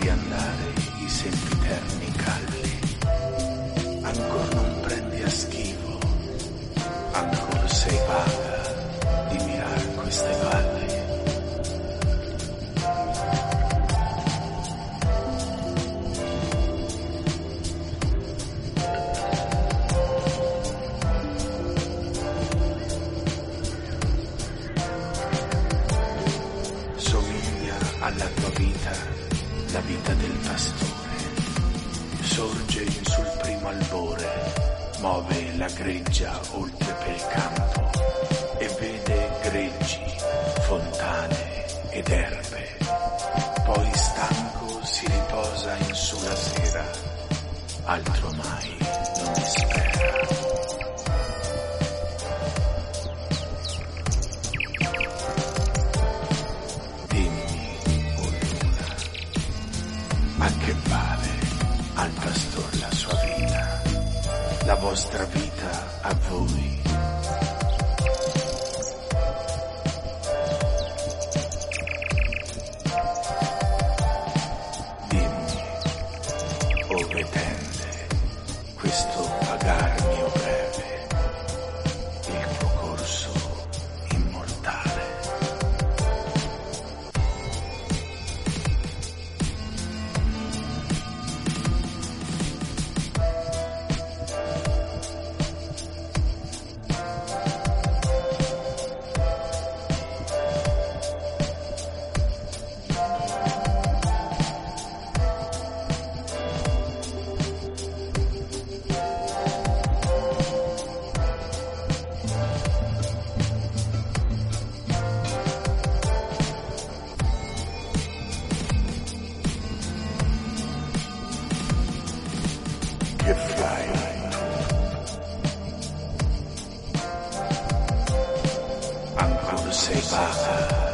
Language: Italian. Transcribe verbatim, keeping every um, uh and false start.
vedi andare i sempiterni calli, ancor non prendi a schivo, ancor sei vaga di mirar queste valli. Alla tua vita, la vita del pastore, sorge in sul primo albore, muove la greggia oltre pel campo e vede greggi, fontane ed erbe, poi stanco si riposa in su la sera, altro mai non spera. Ma che vale al pastor la sua vita, la vostra vita a voi? Dimmi, ove tende questo vagar mio breve, il tuo corso immortale. Che fai tu? Ancora sei vaga